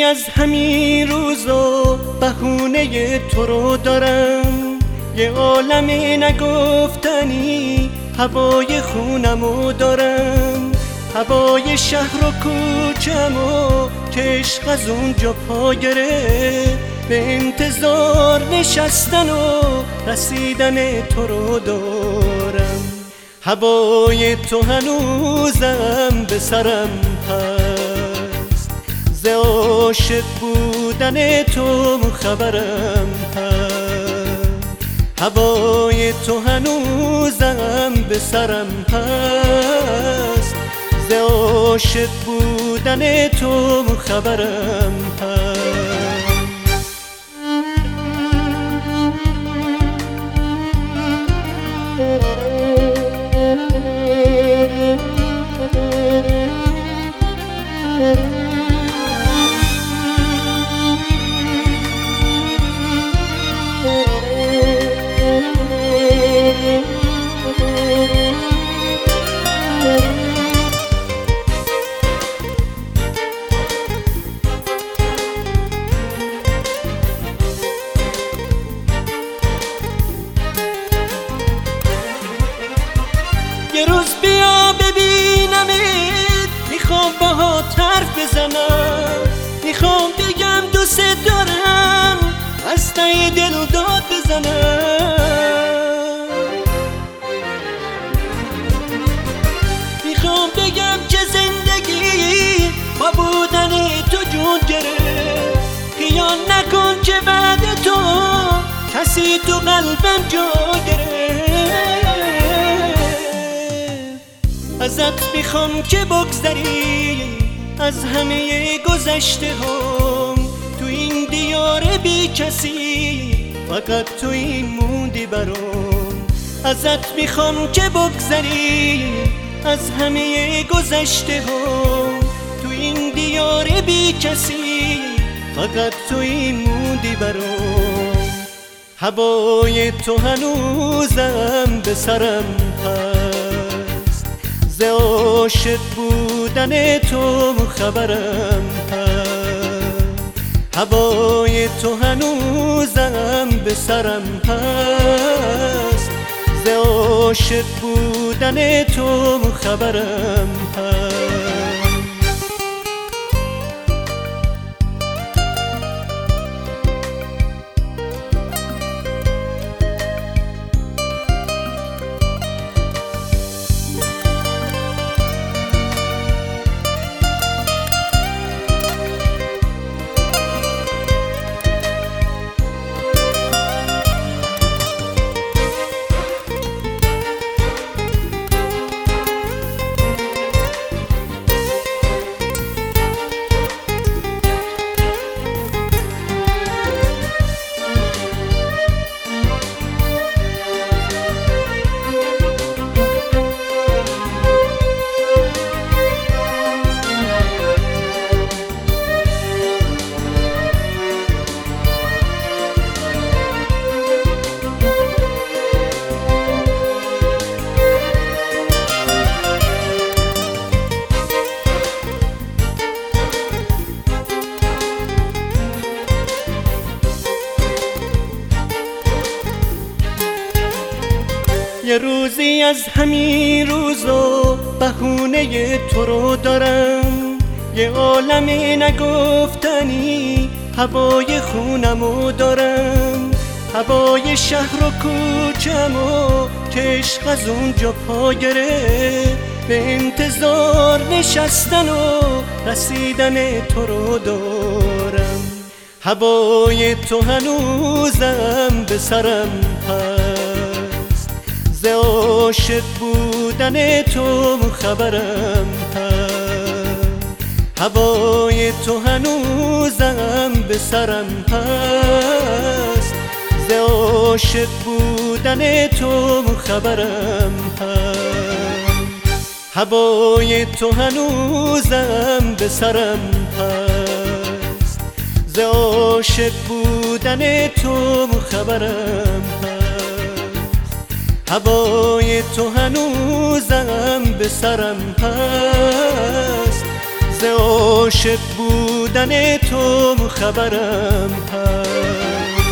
از همین روزا بهونه تو رو دارم، یه عالم نگفتنی هوای خونمو دارم، هوای شهر و کوچمو که عشق از اونجا پا گرفت، به انتظار نشستن و رسیدن تو رو دارم. هوای تو هنوزم به سرم هست، ز عاشق بودن تو خبرم هست. هوای تو هنوزم به سرم هست، ز عاشق بودن تو خبرم هست. یه روز بیا ببینمت، میخوام باهات حرف بزنم، میخوام بگم دوست دارم، از ته دل داد بزنم. میخوام بگم که زندگی با بودن تو جون گرفت، خیال نکن که بعد تو کسی تو قلبم جا گرفت. ازت میخوام که بگذری از همه گذشته هم، تو این دیار بی کسی فقط توی موندی برام. ازت میخوام که بگذری از همه گذشته هم، تو این دیار بی کسی فقط توی موندی برام. هوای تو هنوزم به سرم هست، ز عاشق بودن تو خبرم هست. هوای تو هنوزم به سرم هست، ز عاشق بودن تو خبرم هست. یه روزی از همین روزا بهونه تو رو دارم، یه عالم نگفتنی هوای خونمو دارم، هوای شهر و کوچمو که عشق از اونجا پا گرفت، به انتظار نشستن و رسیدن تو رو دارم. هوای تو هنوزم به سرم هست، ز عاشق بودن تو خبرم هست. هوای تو هنوزم به سرم هست، ز عاشق بودن تو خبرم هست. هوای تو هنوزم به سرم هست، ز عاشق بودن تو خبرم هست. هوای تو هنوزم به سرم هست، ز ز عاشق بودن تو خبرم هست.